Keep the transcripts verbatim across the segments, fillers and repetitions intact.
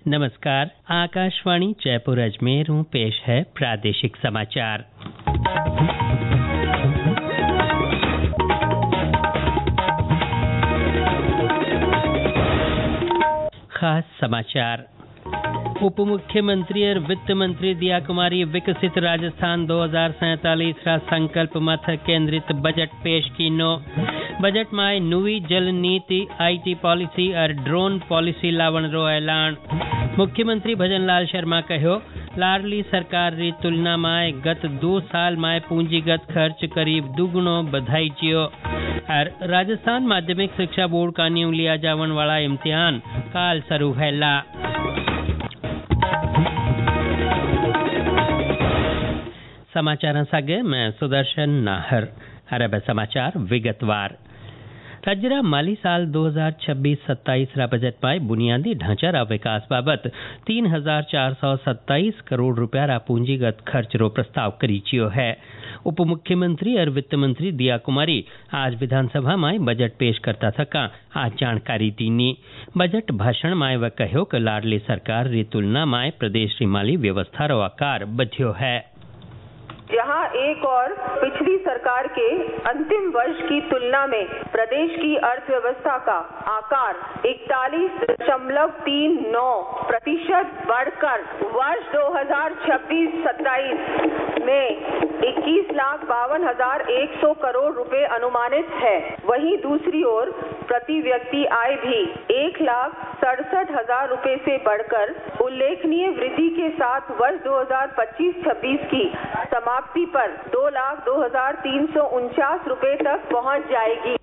नमस्कार, आकाशवाणी जयपुर अजमेर हूँ। पेश है प्रादेशिक समाचार। खास समाचार। उप मुख्यमंत्री और वित्त मंत्री दिया कुमारी विकसित राजस्थान दो हजार सैंतालीस रा संकल्प मथ केंद्रित बजट पेश कीनो। बजट में नवी जल नीति, आईटी पॉलिसी और ड्रोन पॉलिसी लावण रो ऐलान। मुख्यमंत्री भजनलाल शर्मा कहो, लाडली सरकार री तुलना में गत दो साल में पूंजीगत खर्च करीब दुगुणो बधाई जियो। और राजस्थान माध्यमिक शिक्षा बोर्ड का न्यू लिया जावन वाला इम्तिहान काल शुरू हैला। समाचार सागे मैं सुदर्शन नाहर। अरब समाचार विगतवार। राज्य माली साल दो हजार छब्बीस सत्ताईस रा बजट में बुनियादी ढांचा रा विकास बाबत तीन हजार चार सौ सत्ताईस करोड़ रुपया रा पूंजीगत खर्च रो प्रस्ताव करी चियो है। उप मुख्यमंत्री और वित्त मंत्री दिया कुमारी आज विधानसभा में बजट पेश करता थका आज जानकारी दीनी। बजट भाषण में वह कहो कि लाडली सरकार री तुलना में प्रदेश री माली व्यवस्था रो आकार बढ़ियो है। जहां एक और पिछली सरकार के अंतिम वर्ष की तुलना में प्रदेश की अर्थव्यवस्था का आकार इकतालीस दशमलव तीन नौ प्रतिशत बढ़कर वर्ष दो हजार छब्बीस सत्ताईस में इक्कीस लाख बावन हजार एक सौ करोड़ रुपए अनुमानित है, वहीं दूसरी ओर प्रति व्यक्ति आय भी एक लाख सड़सठ हजार रुपए से बढ़कर उल्लेखनीय वृद्धि के साथ वर्ष दो हजार पच्चीस छब्बीस की समाप्ति पर दो लाख दो हजार तीन सौ उनचास रुपए तक पहुंच जाएगी।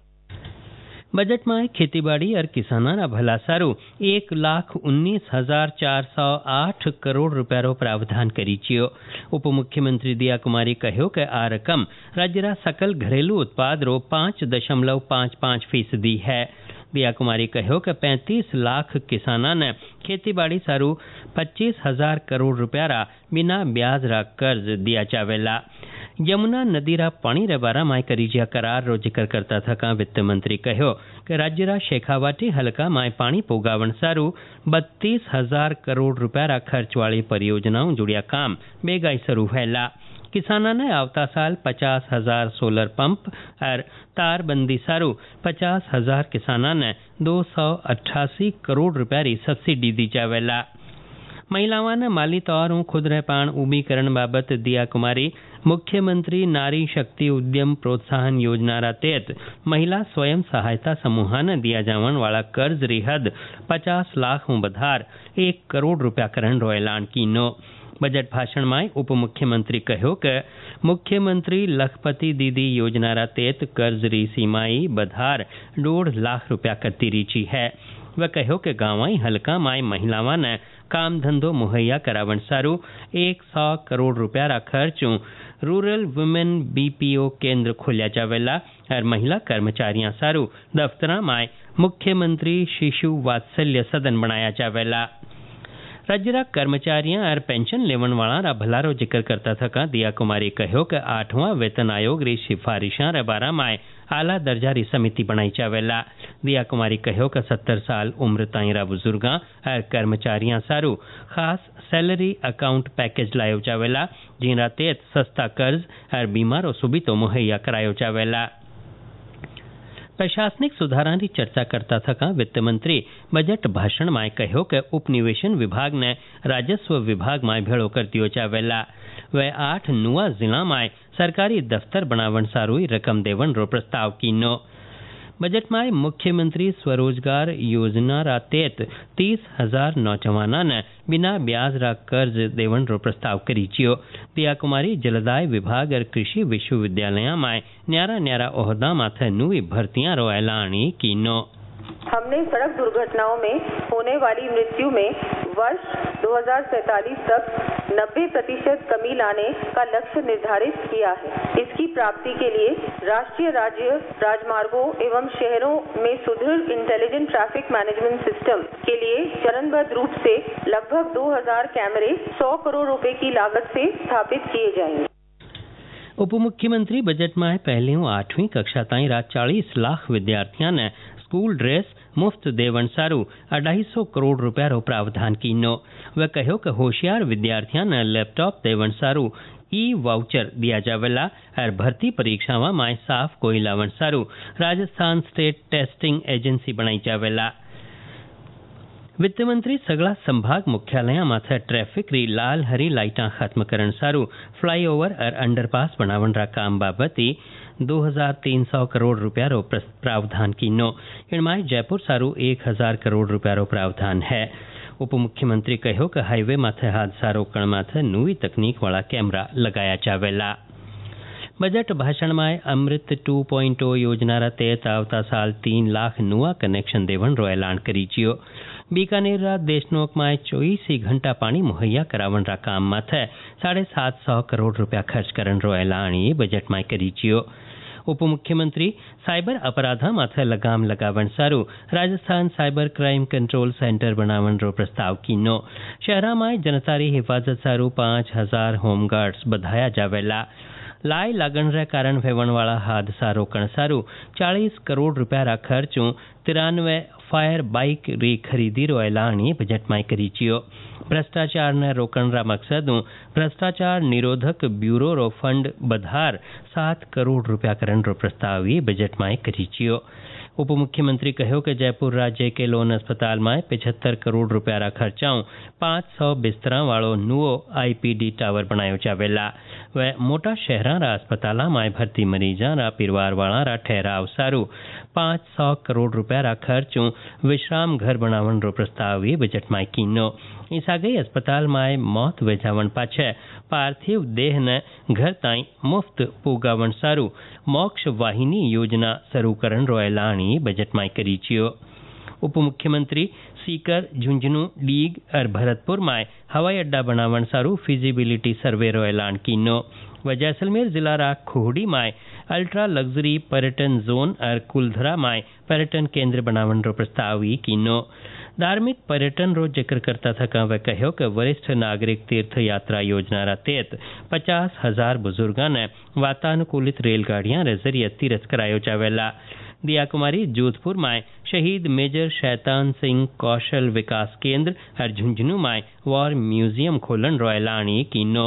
बजट में खेतीबाड़ी और किसाना भला सारू एक लाख उन्नीस हजार चार सौ आठ करोड़ रुपया रो प्रावधान करी चियो। उप मुख्यमंत्री दिया कुमारी कहो कि आ रकम राज्य रा सकल घरेलू उत्पाद रो पांच दशमलव पांच पांच फीसदी है। दिया कुमारी कहो कि पैंतीस लाख किसाना ने खेतीबाड़ी सारू पच्चीस हजार करोड़ रुपया रा बिना ब्याज रा कर्ज दिया जावेला। यमुना नदी रा पानी रे बारा में करीजिया करार रो जिक्र करता थका वित्त मंत्री कहो कि राज्य रा शेखावाटी हलका में पानी पोगावण सारू बत्तीस हजार करोड़ रुपया रा खर्च वाली परियोजनाओं जुड़िया काम बेगाई शुरू हैला। किसाना ने आवता साल पचास हजार सोलर पंप और तारबंदी सारू पचास हजार किसाना ने दो सौ अट्ठासी करोड़ रुपया री सब्सिडी दी जावेला। महिलाओं ने माली तौर खुद रह पाण उभी करण बाबत दिया कुमारी मुख्यमंत्री नारी शक्ति उद्यम प्रोत्साहन योजना रा तहत महिला स्वयं सहायता समूह ने दिया जावन वाला कर्ज री हद पचास लाख हूँ बधार एक करोड़ रुपया करण रो ऐलान कीनो। बजट भाषण में उप मुख्यमंत्री कहो कि मुख्यमंत्री लखपति दीदी योजना रा तहत कर्ज री सीमाई बधार डेढ़ लाख रुपया करती रीची है। वह कहो कि गांवाई हलका में महिलाओं ने काम धंधो मुहैया करावन सारू एक सौ करोड़ रुपया रा खर्च रूरल वुमेन बीपीओ केंद्र खोलिया जावेला और महिला कर्मचारियां सारू दफ्तरा में मुख्यमंत्री शिशु वात्सल्य सदन बनाया जावेला। राज्य रा कर्मचारियां और पेंशन लेवन वाला रा भलारो जिक्र करता थका दिया कुमारी कहो कि आठवां वेतन आयोग री सिफारिशां रे बारा में आला दर्जा री समिति बनाई जावेला। दिया कुमारी कहो कि सत्तर साल उम्र ताई रा बुजुर्गा और कर्मचारियां सारू खास सैलरी अकाउंट पैकेज लायो जावेला, जिनरा तहत सस्ता कर्ज और बीमारो सुबितो मुहैया करायो जावेला। प्रशासनिक सुधारा की चर्चा करता थका वित्त मंत्री बजट भाषण में कहो कि उपनिवेशन विभाग ने राजस्व विभाग में भेड़ो कर दियो जावेला। वह आठ नुआ जिला में सरकारी दफ्तर बनावन सारू रकम देवन रो प्रस्ताव कीनो। बजट में मुख्यमंत्री स्वरोजगार योजना रा तहत तीस हजार नौजवाना ने बिना ब्याज रा कर्ज देवन रो प्रस्ताव करी चियो। दिया कुमारी जलदाय विभाग और कृषि विश्वविद्यालय में न्यारा न्यारा ओहदा माथे नुई भर्तियां रो ऐलान कीनो। हमने सड़क दुर्घटनाओं में होने वाली मृत्यु में वर्ष दो हजार सैतालीस तक नब्बे प्रतिशत कमी लाने का लक्ष्य निर्धारित किया है। इसकी प्राप्ति के लिए राष्ट्रीय राज्य राजमार्गों एवं शहरों में सुदृढ़ इंटेलिजेंट ट्रैफिक मैनेजमेंट सिस्टम के लिए चरणबद्ध रूप से लगभग दो हजार कैमरे सौ करोड़ रुपए की लागत से स्थापित किए जाएंगे। उप मुख्यमंत्री बजट में पहली आठवीं कक्षा ताई रा चालीस लाख विद्यार्थियों ने स्कूल ड्रेस मुफ्त देवण सारू अढ़ाई सौ करोड़ रूपियारो प्रावधान कीनो। वे कहो कि होशियार विद्यार्थियों ने लैपटॉप देवण सारू ई वाउचर दिया जावेला और भर्ती परीक्षाओं में साफ कोई लावण सारू राजस्थान स्टेट टेस्टिंग एजेंसी बनाई जावेला। वित्तमंत्री सगला संभाग मुख्यालय माथे ट्रेफिक री लाल हरी लाइटा खत्म करण सारू फ्लाईओवर और अंडरपास बनावण रा काम बाबती दो हजार तीन सौ करोड़ रूपियारो प्रावधान कीनो। इनमें जयपुर सारू एक हजार करोड़ रूपियारो प्रावधान है। उप मुख्यमंत्री कहो कि हाईवे माथे हादसा रोकण माथे नवी तकनीक वाला कैमरा लगाया जावेला। बजट भाषण में अमृत टू पॉइंट ओ योजना तहत आवता साल तीन लाख नुआ कनेक्शन देवण ऐलान करी जियो। बीकानेर देशनोक में चौबीस घंटा पानी मुहैया करावण रा काम माथे साढ़े सात सौ करोड़ रूपया खर्च करण रो ऐलान ये बजट में करी जियो। उप मुख्यमंत्री साइबर अपराधा माथे लगाम लगावण सारू Rajasthan cyber crime control centre बनावण रो प्रस्ताव कीनो। शहरा में जनता री हिफाजत सारू पांच हजार होमगार्ड्स बधाया जावेला। लाय लागण रे कारण वेवण वाला हादसा रोकण सारू चालीस करोड़ रूपिया खर्चू तिरानवे फायर बाइक री खरीदी रो ऐलान ये बजट में करी जियो। भ्रष्टाचार ने रोकण रा मकसदू भ्रष्टाचार निरोधक ब्यूरो रो फंड बधार सात करोड़ रूपिया करण रो प्रस्ताव ये बजट में करी जियो। उप मुख्यमंत्री कहो कि जयपुर राज्य के लोन अस्पताल में पिछहत्तर करोड़ रूपिया खर्चाऊ पांच सौ बिस्तरा वालों नुओ आईपीडी टावर बनायो जावेला। वे मोटा शहरा रा अस्पताल में भर्ती मरीजा रा परिवार वाला रा ठहराव सारू पांच सौ करोड़ रूपिया खर्चू विश्राम घर बनावण रो प्रस्ताव ये बजट में कीनो। इस आगे अस्पताल में मौत वेजावण पाछे पार्थिव देह ने घर ताई मुफ्त पुगावण सारू मोक्ष वाहिनी योजना शुरू करण रो ऐलान ये बजट में करी जियो। उप मुख्यमंत्री सीकर झुंझुनू डीग और भरतपुर में हवाई अड्डा बनावण सारू फिजिबिलिटी सर्वे रो ऐलान कीनो। व जैसलमेर जिला रा खोहड़ी में अल्ट्रा लग्जरी पर्यटन जोन और कुलधरा में पर्यटन केंद्र बनावण रो प्रस्ताव ये कीनो। धार्मिक पर्यटन रो जिक्र करता थका वे कहो कि वरिष्ठ नागरिक तीर्थ यात्रा योजना रा तहत पचास हजार बुजुर्गों ने वातानुकूलित रेलगाड़ियां रे जरिए तीर्थ करायो जावेला। दिया कुमारी जोधपुर में शहीद मेजर शैतान सिंह कौशल विकास केंद्र और झुंझुनू में वॉर म्यूजियम खोलन रो ऐलान ये कीनो।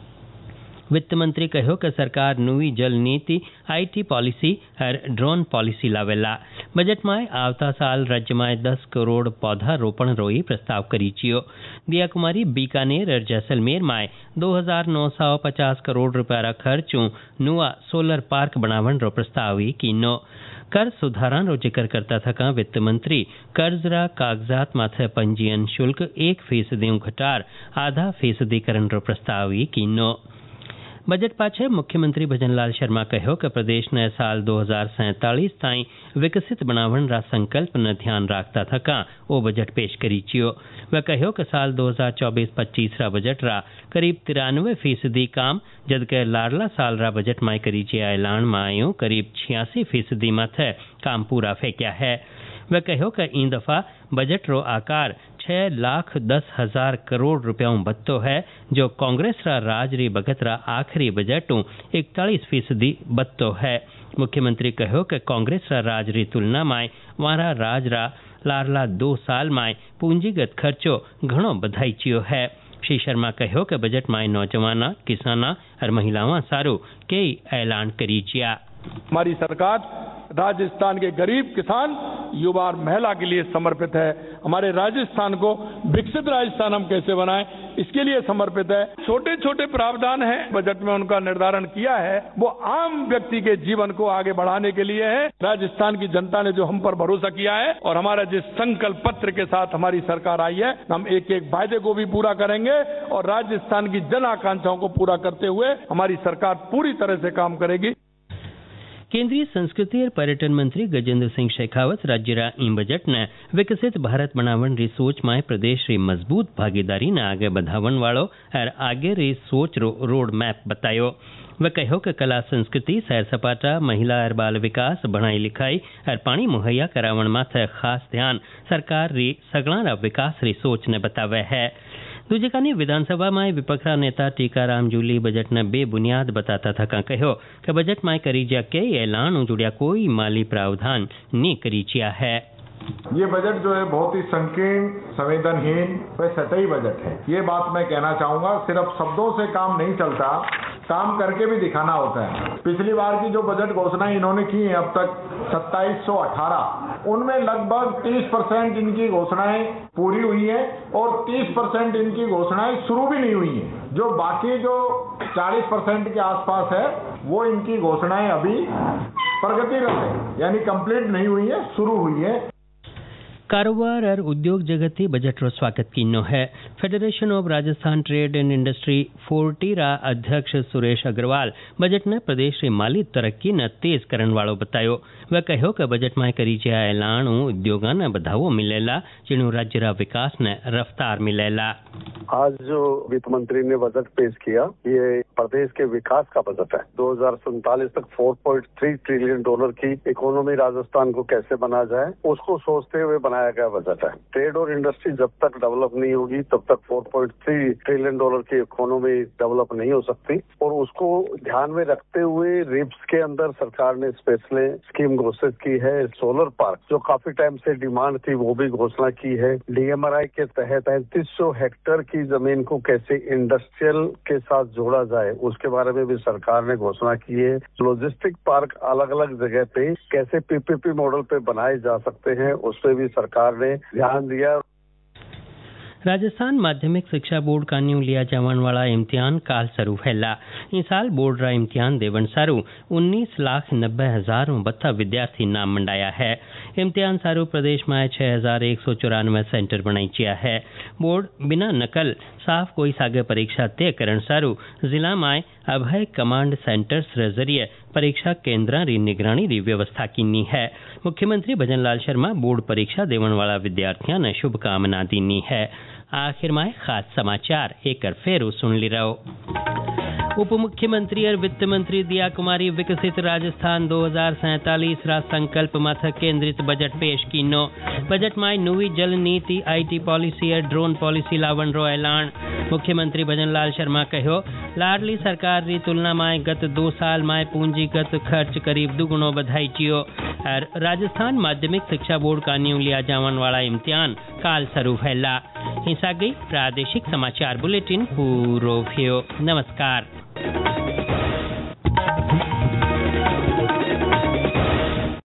वित्त मंत्री कहो कि सरकार नवी जल नीति आईटी पॉलिसी और ड्रोन पॉलिसी लावेला। बजट में आवता साल राज्य में दस करोड़ पौधा रोपण रोई प्रस्ताव करी जियो। दिया कुमारी बीकानेर और जैसलमेर में दो हजार नौ सौ पचास करोड़ रूपया खर्चू नुआ सोलर पार्क बनावण रो प्रस्ताव कीनो। कर सुधारा रो जिक्र करता थका वित्त मंत्री कर्ज रा कागजात माथे पंजीयन शुल्क एक फीसदी घटार आधा फीसदी करण रो प्रस्ताव कीनो। बजट पाछे मुख्यमंत्री भजनलाल शर्मा कहो कि प्रदेश ने साल दो हजार सैंतालीस ताई विकसित बनावण रा संकल्प ने ध्यान राखता थका ओ बजट पेश करी जियो। वे कहो कि साल दो हजार चौबीस पच्चीस रा बजट रा करीब तिरानवे फीसदी काम जबकि लाडला साल रा बजट में करी जिया ऐलान में आयो करीब छियासी फीसदी माथे काम पूरा फेंक्या है। वे कहो कि ई दफा बजट रो आकार छह लाख दस हजार करोड़ रुपया बत्तो है जो कांग्रेस रा राज री बगत रा आखिरी बजट इकतालीस फीसदी बत्तो है। मुख्यमंत्री कहो कि कांग्रेस रा राज री तुलना में वारा राज रा लारला दो साल में पूंजीगत खर्चो घणो बधाई चियो है। श्री शर्मा कहो कि बजट में नौजवाना किसाना और महिलाओं सारू कई ऐलान करी जिया। हमारी सरकार राजस्थान के गरीब किसान युवा और महिला के लिए समर्पित है। हमारे राजस्थान को विकसित राजस्थान हम कैसे बनाएं इसके लिए समर्पित है। छोटे छोटे प्रावधान हैं बजट में उनका निर्धारण किया है वो आम व्यक्ति के जीवन को आगे बढ़ाने के लिए है। राजस्थान की जनता ने जो हम पर भरोसा किया है और हमारा जिस संकल्प पत्र के साथ हमारी सरकार आई है हम एक एक वायदे को भी पूरा करेंगे और राजस्थान की जन आकांक्षाओं को पूरा करते हुए हमारी सरकार पूरी तरह से काम करेगी। केंद्रीय संस्कृति और पर्यटन मंत्री गजेंद्र सिंह शेखावत राज्य रा ई बजट ने विकसित भारत बनावण री सोच में प्रदेश री मजबूत भागीदारी ने आगे बढ़ावण वालों और आगे री सोच रो रोड मैप बतायो। वे कहो कि कला संस्कृति सैर सपाटा महिला और बाल विकास पढ़ाई लिखाई और पानी मुहैया करावण माथे खास ध्यान सरकार री सगला रा विकास री सोच ने बतावे है। दूजे कानी विधानसभा में विपक्ष नेता टीकाराम जूली बजट ने बेबुनियाद बताता थका कहो कि बजट में करी जा कई ऐलान जुड़िया कोई माली प्रावधान नहीं करी जिया है। ये बजट जो है बहुत ही संकीर्ण, संवेदनहीन व सतही बजट है। ये बात मैं कहना चाहूंगा, सिर्फ शब्दों से काम नहीं चलता, काम करके भी दिखाना होता है। पिछली बार की जो बजट घोषणाएं इन्होंने की हैं अब तक सत्ताईस सौ अठारह, उनमें लगभग तीस परसेंट इनकी घोषणाएं पूरी हुई है और तीस परसेंट इनकी घोषणाएं शुरू भी नहीं हुई है। जो बाकी जो चालीस परसेंट के आसपास है वो इनकी घोषणाएं अभी प्रगतिरत है, यानी कंप्लीट नहीं हुई है, शुरू हुई है। कारोबार और उद्योग जगत बजट रो स्वागत कीनो है। Federation of Rajasthan trade and industry FORTI रा अध्यक्ष सुरेश अग्रवाल बजट ने प्रदेश री माली तरक्की ने तेज करण वाळो बतायो। वह कहो कि बजट में करी जे ऐलाणों उद्योगों ने बढ़ावो मिलेला, जिणु राज्य रा विकास ने रफ्तार मिलेला। आज जो वित्त मंत्री ने बजट पेश किया, ये प्रदेश के विकास का बजट है। दो हजार सैंतालीस तक चार पॉइंट तीन ट्रिलियन डॉलर की इकोनॉमी राजस्थान को कैसे बना जाए, उसको सोचते हुए बनाया गया बजट है। ट्रेड और इंडस्ट्री जब तक डेवलप नहीं होगी तब तक चार पॉइंट तीन ट्रिलियन डॉलर की इकोनॉमी डेवलप नहीं हो सकती, और उसको ध्यान में रखते हुए रिप्स के अंदर सरकार ने स्पेशल स्कीम घोषित की है। सोलर पार्क जो काफी टाइम से डिमांड थी वो भी घोषणा की है। डीएमआरआई के तहत पैंतीस सौ हेक्टेयर की जमीन को कैसे इंडस्ट्रियल के साथ जोड़ा जाए उसके बारे में भी सरकार ने घोषणा की है। लॉजिस्टिक पार्क अलग अलग जगह पे कैसे पीपीपी मॉडल पे बनाए जा सकते हैं उस पर भी सरकार ने ध्यान दिया। राजस्थान माध्यमिक शिक्षा बोर्ड का न्यू लिया जावन वाला इम्तिहान काल शुरू हैला। इस साल बोर्ड रा इम्तिहान देवन सारू उन्नीस लाख नब्बे हजार बत्ता विद्यार्थी नाम मंडाया है। इम्तिहान सारू प्रदेश में छह हजार एक सौ चौरानवे सेंटर बनाई चिया है। बोर्ड बिना नकल साफ कोई सागे परीक्षा तय करण सारू जिला में अभय कमांड सेंटर्स रे जरिए परीक्षा केन्द्र री निगरानी री व्यवस्था कीनी है। मुख्यमंत्री भजन लाल शर्मा बोर्ड परीक्षा देवन वाला विद्यार्थियों ने शुभकामना दीनी है। आखिर में खास समाचार एक फेरू सुन ली रहो। उप मुख्यमंत्री और वित्त मंत्री दिया कुमारी विकसित राजस्थान दो हजार सैंतालीस रा संकल्प माथे केंद्रित बजट पेश कीनो। बजट में नवी जल नीति, आईटी पॉलिसी और ड्रोन पॉलिसी लावन रो ऐलान। मुख्यमंत्री भजन लाल शर्मा कहो, लाडली सरकार री तुलना में गत दो साल में पूंजीगत खर्च करीब दुगुणो बधाई चियो। और राजस्थान माध्यमिक शिक्षा बोर्ड का न्यू लिया जावन वाला इम्तिहान काल शुरू हैला। हिंसा गई प्रादेशिक समाचार बुलेटिन पूरो भयो। नमस्कार।